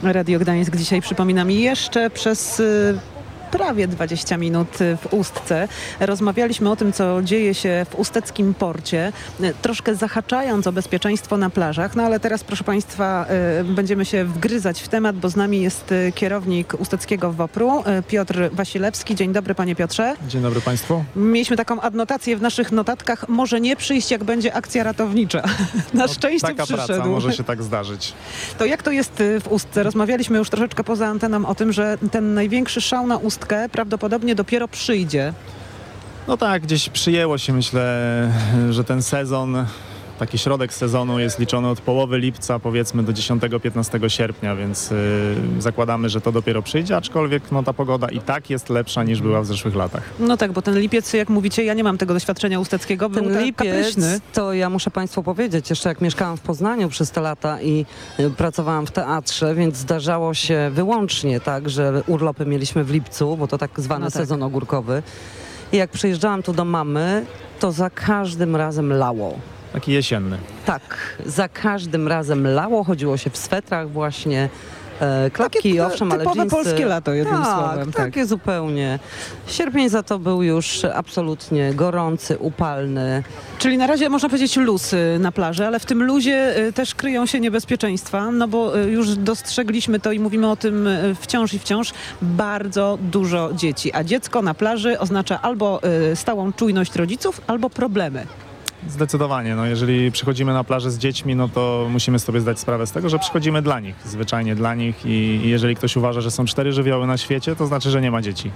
Radio Gdańsk dzisiaj, przypominam, jeszcze przez prawie 20 minut w Ustce. Rozmawialiśmy o tym, co dzieje się w usteckim porcie, troszkę zahaczając o bezpieczeństwo na plażach, no ale teraz, proszę Państwa, będziemy się wgryzać w temat, bo z nami jest kierownik usteckiego WOPR-u, Piotr Wasilewski. Dzień dobry, panie Piotrze. Dzień dobry Państwu. Mieliśmy taką adnotację w naszych notatkach, może nie przyjść, jak będzie akcja ratownicza. Na szczęście taka przyszedł. praca, może się tak zdarzyć. To jak to jest w Ustce? Rozmawialiśmy już troszeczkę poza anteną o tym, że ten największy szał na Ustkę prawdopodobnie dopiero przyjdzie. No tak, gdzieś przyjęło się, myślę, że ten sezon, taki środek sezonu jest liczony od połowy lipca, powiedzmy do 10-15 sierpnia, więc zakładamy, że to dopiero przyjdzie, aczkolwiek no, ta pogoda i tak jest lepsza niż była w zeszłych latach. No tak, bo ten lipiec, jak mówicie, ja nie mam tego doświadczenia usteckiego, był Ten tak lipiec, kapryśny. to ja muszę Państwu powiedzieć, jeszcze jak mieszkałam w Poznaniu przez te lata i pracowałam w teatrze, więc zdarzało się wyłącznie tak, że urlopy mieliśmy w lipcu, bo to tak zwany sezon ogórkowy. I jak przyjeżdżałam tu do mamy, to za każdym razem lało. Taki jesienny. Tak, za każdym razem lało, chodziło się w swetrach właśnie, klapki, Takie owszem, ale typowe dżinsy. polskie lato, jednym tak, słowem. Tak. Takie zupełnie. Sierpień za to był już absolutnie gorący, upalny. Czyli na razie można powiedzieć luz na plaży, ale w tym luzie też kryją się niebezpieczeństwa, no bo już dostrzegliśmy to i mówimy o tym wciąż i wciąż, bardzo dużo dzieci, a dziecko na plaży oznacza albo stałą czujność rodziców, albo problemy. Zdecydowanie. No, jeżeli przychodzimy na plażę z dziećmi, no to musimy sobie zdać sprawę z tego, że przychodzimy dla nich, zwyczajnie dla nich i jeżeli ktoś uważa, że są 4 żywioły na świecie, to znaczy, że nie ma dzieci.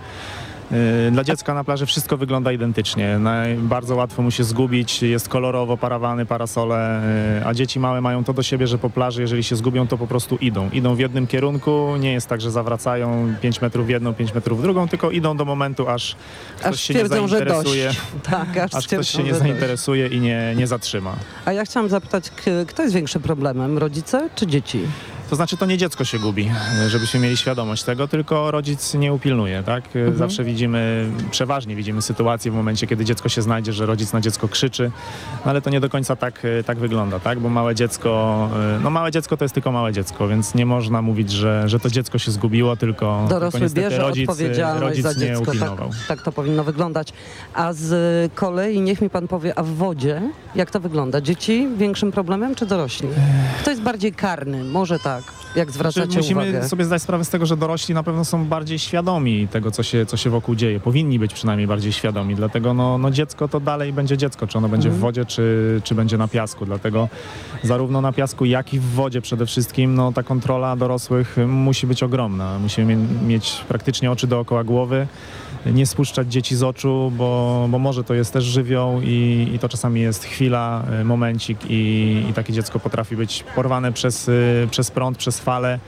Dla dziecka na plaży wszystko wygląda identycznie. Bardzo łatwo mu się zgubić, jest kolorowo, parawany, parasole, a dzieci małe mają to do siebie, że po plaży, jeżeli się zgubią, to po prostu idą. Idą w jednym kierunku, nie jest tak, że zawracają 5 metrów w jedną, 5 metrów w drugą, tylko idą do momentu, aż ktoś się nie zainteresuje. Tak, aż ktoś się nie zainteresuje i nie zatrzyma. A ja chciałam zapytać, kto jest większym problemem, rodzice czy dzieci? To znaczy, to nie dziecko się gubi, żebyśmy mieli świadomość tego, tylko rodzic nie upilnuje, tak? Zawsze przeważnie widzimy sytuację w momencie, kiedy dziecko się znajdzie, że rodzic na dziecko krzyczy, no ale to nie do końca tak wygląda, tak? Bo małe dziecko to jest tylko małe dziecko, więc nie można mówić, że to dziecko się zgubiło, tylko dorosły niestety bierze odpowiedzialność za nie dziecko. upilnował. Tak to powinno wyglądać. A z kolei niech mi pan powie, a w wodzie jak to wygląda? Dzieci większym problemem czy dorośli? Kto jest bardziej karny? Może tak. Jak zwracacie musimy uwagę? sobie zdać sprawę z tego, że dorośli na pewno są bardziej świadomi tego, co się wokół dzieje. Powinni być przynajmniej bardziej świadomi. Dlatego no dziecko to dalej będzie dziecko. Czy ono będzie w wodzie, czy będzie na piasku. Dlatego zarówno na piasku, jak i w wodzie przede wszystkim no, ta kontrola dorosłych musi być ogromna. Musimy mieć praktycznie oczy dookoła głowy. Nie spuszczać dzieci z oczu, bo może to jest też żywioł i to czasami jest chwila, momencik i takie dziecko potrafi być porwane przez prąd, przez fale.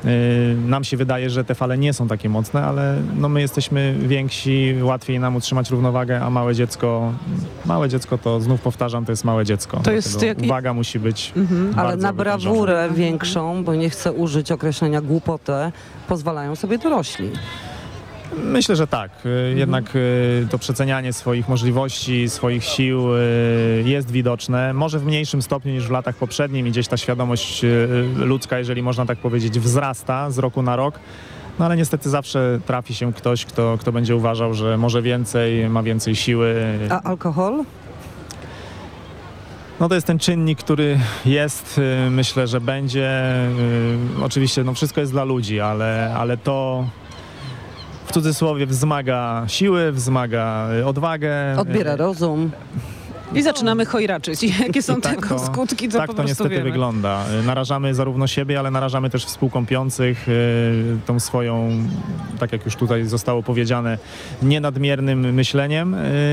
Nam się wydaje, że te fale nie są takie mocne, ale no my jesteśmy więksi, łatwiej nam utrzymać równowagę, a małe dziecko to znów powtarzam, to jest małe dziecko. To jest uwaga musi być Ale bardzo na brawurę wytężona. większą, bo nie chcę użyć określenia głupotę, pozwalają sobie dorośli. Myślę, że tak. Jednak to przecenianie swoich możliwości, swoich sił jest widoczne. Może w mniejszym stopniu niż w latach poprzednich i gdzieś ta świadomość ludzka, jeżeli można tak powiedzieć, wzrasta z roku na rok. No ale niestety zawsze trafi się ktoś, kto będzie uważał, że może więcej, ma więcej siły. A alkohol? No to jest ten czynnik, który jest, myślę, że będzie. Oczywiście no wszystko jest dla ludzi, ale to w cudzysłowie wzmaga siły, wzmaga odwagę. Odbiera rozum. I zaczynamy chojraczyć. I jakie są tego skutki, to tak po to prostu niestety wiemy. wygląda. Narażamy zarówno siebie, ale narażamy też współkąpiących tą swoją, tak jak już tutaj zostało powiedziane, nienadmiernym myśleniem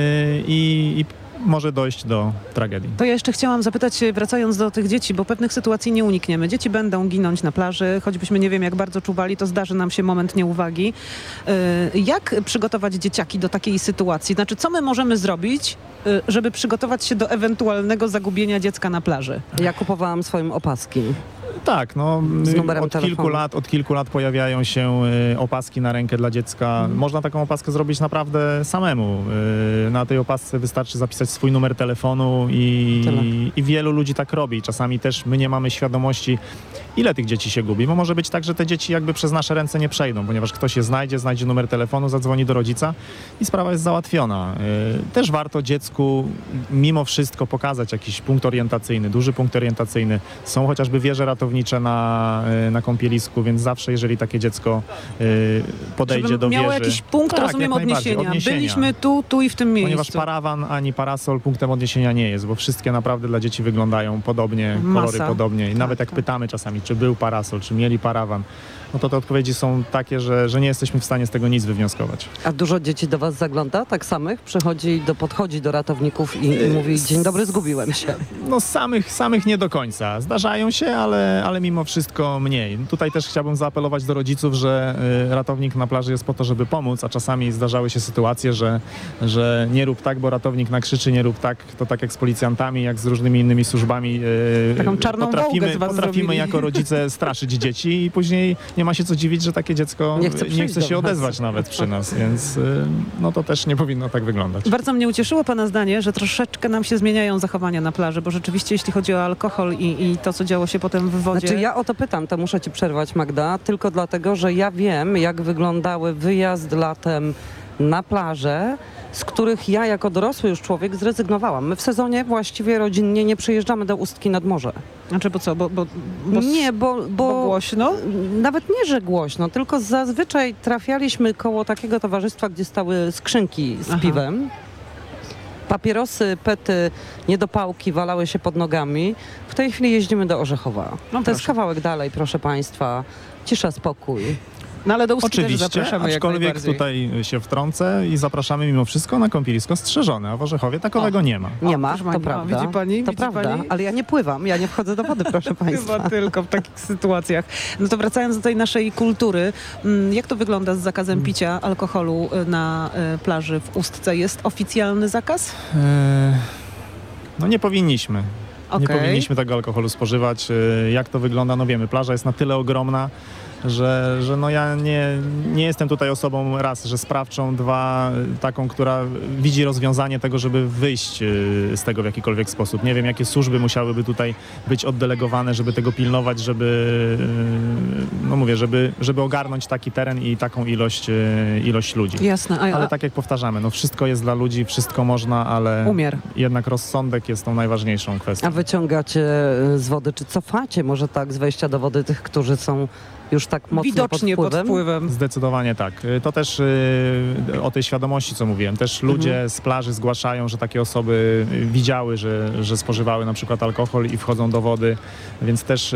i może dojść do tragedii. To ja jeszcze chciałam zapytać, wracając do tych dzieci, bo pewnych sytuacji nie unikniemy. Dzieci będą ginąć na plaży, choćbyśmy nie wiem jak bardzo czuwali, to zdarzy nam się moment nieuwagi. Jak przygotować dzieciaki do takiej sytuacji? Znaczy, co my możemy zrobić, żeby przygotować się do ewentualnego zagubienia dziecka na plaży? Ja kupowałam swoim opaski. Tak, no Z numerem od kilku lat pojawiają się opaski na rękę dla dziecka. Można taką opaskę zrobić naprawdę samemu. Na tej opasce wystarczy zapisać swój numer telefonu i wielu ludzi tak robi. Czasami też my nie mamy świadomości, ile tych dzieci się gubi, bo może być tak, że te dzieci jakby przez nasze ręce nie przejdą, ponieważ ktoś je znajdzie numer telefonu, zadzwoni do rodzica i sprawa jest załatwiona. Też warto dziecku mimo wszystko pokazać jakiś punkt orientacyjny, duży punkt orientacyjny. Są chociażby wieże ratownicze na kąpielisku, więc zawsze, jeżeli takie dziecko podejdzie żeby do wieży... miało jakiś punkt, rozumiem, odniesienia. Byliśmy tu i w tym miejscu. Ponieważ parawan ani parasol punktem odniesienia nie jest, bo wszystkie naprawdę dla dzieci wyglądają podobnie, kolory podobnie. I nawet jak pytamy czasami, czy był parasol, czy mieli parawan, no to te odpowiedzi są takie, że nie jesteśmy w stanie z tego nic wywnioskować. A dużo dzieci do was zagląda, tak samych? Podchodzi do ratowników i mówi: dzień dobry, zgubiłem się. No samych nie do końca. Zdarzają się, ale mimo wszystko mniej. Tutaj też chciałbym zaapelować do rodziców, że ratownik na plaży jest po to, żeby pomóc, a czasami zdarzały się sytuacje, że nie rób tak, bo ratownik nakrzyczy, nie rób tak, to tak jak z policjantami, jak z różnymi innymi służbami. Taką czarną wołgę z was potrafimy zrobili. jako rodzice straszyć dzieci i później nie ma się co dziwić, że takie dziecko nie chce się odezwać nawet przy nas, więc no to też nie powinno tak wyglądać. Bardzo mnie ucieszyło pana zdanie, że troszeczkę nam się zmieniają zachowania na plaży, bo rzeczywiście jeśli chodzi o alkohol i to, co działo się potem w wodzie... Znaczy ja o to pytam, to muszę ci przerwać, Magda, tylko dlatego, że ja wiem, jak wyglądały wyjazd latem na plażę, z których ja jako dorosły już człowiek zrezygnowałam. My w sezonie właściwie rodzinnie nie przyjeżdżamy do Ustki nad morze. Znaczy, bo co? Bo głośno? Nawet nie, że głośno, tylko zazwyczaj trafialiśmy koło takiego towarzystwa, gdzie stały skrzynki z piwem. Papierosy, pety, niedopałki walały się pod nogami. W tej chwili jeździmy do Orzechowa. To jest kawałek dalej, proszę państwa. Cisza, spokój. No ale do Ustki też oczywiście, zapraszamy jak aczkolwiek najbardziej. tutaj się wtrącę i zapraszamy mimo wszystko na kąpielisko strzeżone, a w Orzechowie takowego nie ma. Nie ma, proszę to pani, prawda. widzi pani? To Widzi prawda, pani? ale ja nie pływam, ja nie wchodzę do wody, proszę państwa. Chyba tylko w takich sytuacjach. No to wracając do tej naszej kultury, jak to wygląda z zakazem picia alkoholu na plaży w Ustce? Jest oficjalny zakaz? No nie powinniśmy. Nie Okej. powinniśmy tego alkoholu spożywać. Jak to wygląda? No wiemy, plaża jest na tyle ogromna, że no ja nie jestem tutaj osobą raz, że sprawczą, dwa, taką, która widzi rozwiązanie tego, żeby wyjść z tego w jakikolwiek sposób. Nie wiem, jakie służby musiałyby tutaj być oddelegowane, żeby tego pilnować, no mówię, żeby ogarnąć taki teren i taką ilość ludzi. Jasne. Ale tak jak powtarzamy, no wszystko jest dla ludzi, wszystko można, ale Umiar. jednak rozsądek jest tą najważniejszą kwestią. A wyciągacie z wody, czy cofacie może tak z wejścia do wody tych, którzy są już tak mocno Widocznie pod wpływem? Zdecydowanie tak. To też o tej świadomości, co mówiłem. Też ludzie z plaży zgłaszają, że takie osoby widziały, że spożywały na przykład alkohol i wchodzą do wody, więc też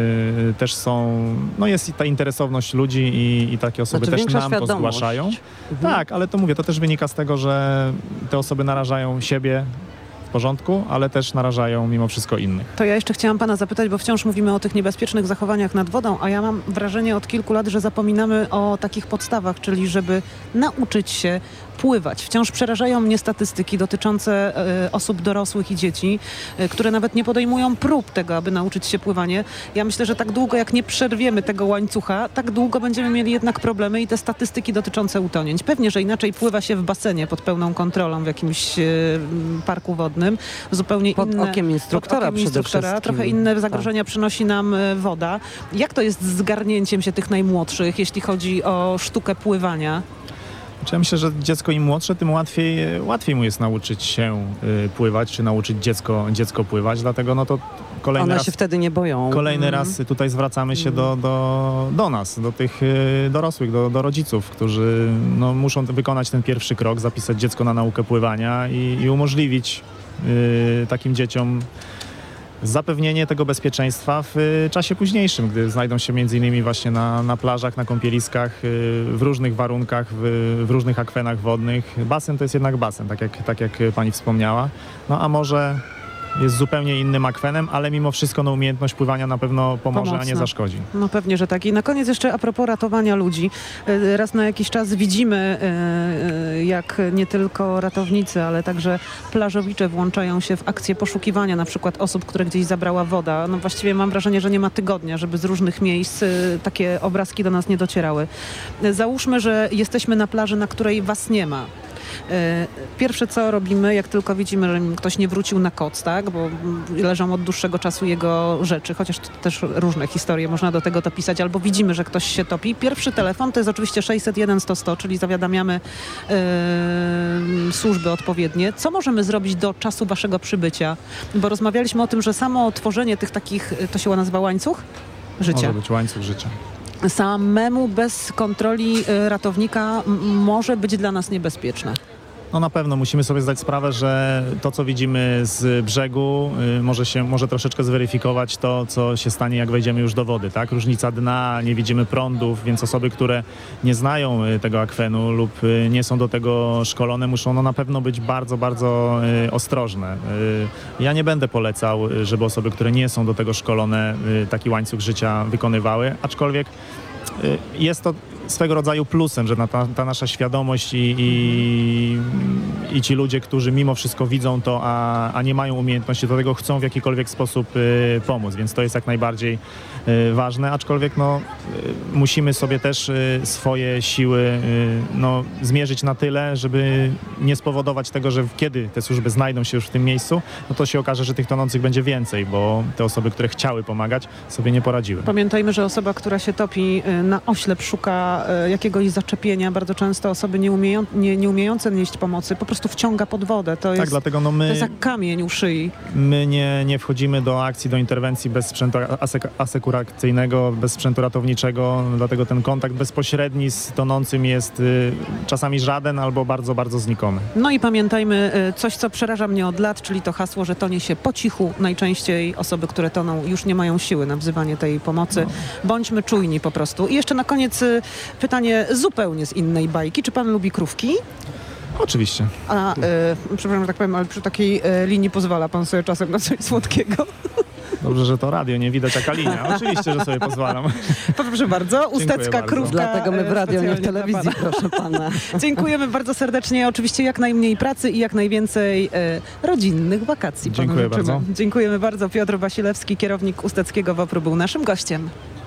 są, no jest i ta interesowność ludzi i takie osoby Znaczy, też większa nam to świadomość. zgłaszają. Tak, ale to mówię, to też wynika z tego, że te osoby narażają siebie, w porządku, ale też narażają mimo wszystko innych. To ja jeszcze chciałam pana zapytać, bo wciąż mówimy o tych niebezpiecznych zachowaniach nad wodą, a ja mam wrażenie od kilku lat, że zapominamy o takich podstawach, czyli żeby nauczyć się pływać. Wciąż przerażają mnie statystyki dotyczące osób dorosłych i dzieci, które nawet nie podejmują prób tego, aby nauczyć się pływanie. Ja myślę, że tak długo jak nie przerwiemy tego łańcucha, tak długo będziemy mieli jednak problemy i te statystyki dotyczące utonięć. Pewnie, że inaczej pływa się w basenie pod pełną kontrolą w jakimś parku wodnym. Zupełnie Pod inne, okiem instruktora przede wszystkim. trochę inne zagrożenia przynosi nam woda. Jak to jest z zgarnięciem się tych najmłodszych, jeśli chodzi o sztukę pływania? Ja myślę, że dziecko im młodsze, tym łatwiej mu jest nauczyć się pływać, czy nauczyć dziecko pływać, dlatego no to One się wtedy nie boją. Kolejny raz tutaj zwracamy się do nas, do tych dorosłych, do rodziców, którzy no, muszą wykonać ten pierwszy krok, zapisać dziecko na naukę pływania i umożliwić takim dzieciom zapewnienie tego bezpieczeństwa w czasie późniejszym, gdy znajdą się między innymi właśnie na plażach, na kąpieliskach, w różnych warunkach, w różnych akwenach wodnych. Basen to jest jednak basen, tak jak pani wspomniała. No a morze jest zupełnie innym akwenem, ale mimo wszystko no, umiejętność pływania na pewno pomoże, a nie zaszkodzi. No pewnie, że tak. I na koniec jeszcze a propos ratowania ludzi. Raz na jakiś czas widzimy, jak nie tylko ratownicy, ale także plażowicze włączają się w akcję poszukiwania na przykład osób, które gdzieś zabrała woda. No właściwie mam wrażenie, że nie ma tygodnia, żeby z różnych miejsc takie obrazki do nas nie docierały. Załóżmy, że jesteśmy na plaży, na której was nie ma. Pierwsze co robimy, jak tylko widzimy, że ktoś nie wrócił na koc, tak, bo leżą od dłuższego czasu jego rzeczy, chociaż to też różne historie można do tego dopisać, albo widzimy, że ktoś się topi. Pierwszy telefon to jest oczywiście 601 100 100, czyli zawiadamiamy służby odpowiednie. Co możemy zrobić do czasu waszego przybycia? Bo rozmawialiśmy o tym, że samo tworzenie tych takich, to się nazywa łańcuch życia. Może być łańcuch życia. Samemu bez kontroli ratownika może być dla nas niebezpieczne. No na pewno musimy sobie zdać sprawę, że to, co widzimy z brzegu, może troszeczkę zweryfikować to, co się stanie, jak wejdziemy już do wody, tak? Różnica dna, nie widzimy prądów, więc osoby, które nie znają tego akwenu lub nie są do tego szkolone, muszą na pewno być bardzo, bardzo ostrożne. Ja nie będę polecał, żeby osoby, które nie są do tego szkolone, taki łańcuch życia wykonywały, aczkolwiek jest to swego rodzaju plusem, że ta nasza świadomość i ci ludzie, którzy mimo wszystko widzą to, a nie mają umiejętności do tego, chcą w jakikolwiek sposób pomóc, więc to jest jak najbardziej ważne, aczkolwiek musimy sobie też swoje siły zmierzyć na tyle, żeby nie spowodować tego, że kiedy te służby znajdą się już w tym miejscu, no to się okaże, że tych tonących będzie więcej, bo te osoby, które chciały pomagać, sobie nie poradziły. Pamiętajmy, że osoba, która się topi, na oślep szuka jakiegoś zaczepienia. Bardzo często osoby nie umiejące nieść pomocy po prostu wciąga pod wodę. To jest, dlatego to jest jak kamień u szyi. My nie wchodzimy do akcji, do interwencji bez sprzętu asekuracyjnego, bez sprzętu ratowniczego, dlatego ten kontakt bezpośredni z tonącym jest czasami żaden albo bardzo, bardzo znikomy. No i pamiętajmy coś, co przeraża mnie od lat, czyli to hasło, że tonie się po cichu. Najczęściej osoby, które toną, już nie mają siły na wzywanie tej pomocy. Bądźmy czujni po prostu. I jeszcze na koniec pytanie zupełnie z innej bajki. Czy pan lubi krówki? Oczywiście. A, przepraszam, że tak powiem, ale przy takiej linii pozwala pan sobie czasem na coś słodkiego? Dobrze, że to radio, nie widać jaka linia. Oczywiście, że sobie pozwalam. Proszę bardzo. Ustecka krówka. Dlatego my w radio, nie w telewizji, proszę pana. Dziękujemy bardzo serdecznie. Oczywiście jak najmniej pracy i jak najwięcej rodzinnych wakacji. Dziękuję bardzo. Dziękujemy bardzo. Piotr Wasilewski, kierownik Usteckiego WOPR-u, był naszym gościem.